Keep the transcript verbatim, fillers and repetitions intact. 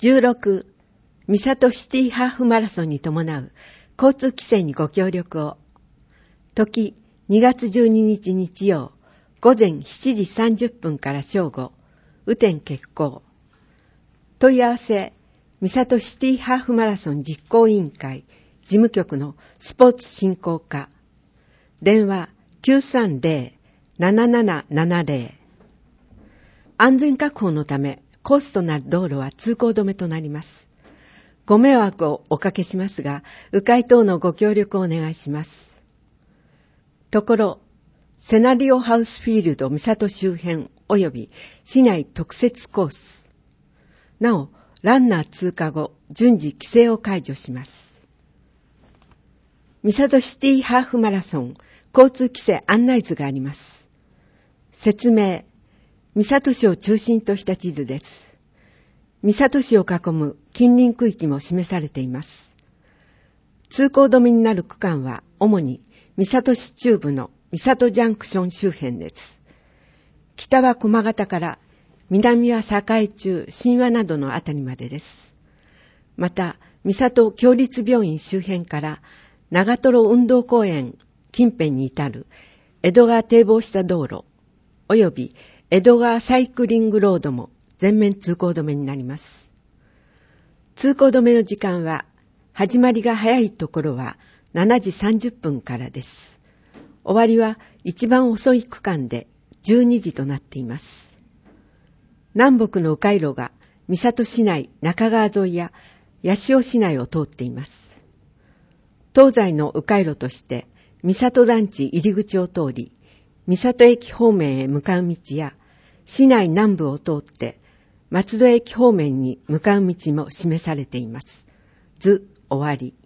じゅうろく、三郷シティハーフマラソンに伴う交通規制にご協力を。時、にがつじゅうににち日曜、午前しちじさんじゅっぷんから正午、雨天決行。問い合わせ、三郷シティハーフマラソン実行委員会、事務局のスポーツ振興課。電話 きゅうさんゼロ ななななななゼロ。安全確保のため、コースとなる道路は通行止めとなります。ご迷惑をおかけしますが、迂回等のご協力をお願いします。ところ、セナリオハウスフィールド三郷周辺及び市内特設コース。なお、ランナー通過後、順次規制を解除します。三郷シティハーフマラソン交通規制案内図があります。説明、三郷市を中心とした地図です。三郷市を囲む近隣区域も示されています。通行止めになる区間は主に三郷市中部の三郷ジャンクション周辺です。北は駒形から南は栄中、新和などのあたりまでです。また、三郷共立病院周辺から長瀞運動公園近辺に至る江戸川堤防下道路及び江戸川サイクリングロードも全面通行止めになります。通行止めの時間は、始まりが早いところはしちじさんじゅっぷんからです。終わりは一番遅い区間でじゅうにじとなっています。南北の迂回路が三郷市内中川沿いや八潮市内を通っています。東西の迂回路として三郷団地入り口を通り、三郷駅方面へ向かう道や市内南部を通って松戸駅方面に向かう道も示されています。図終わり。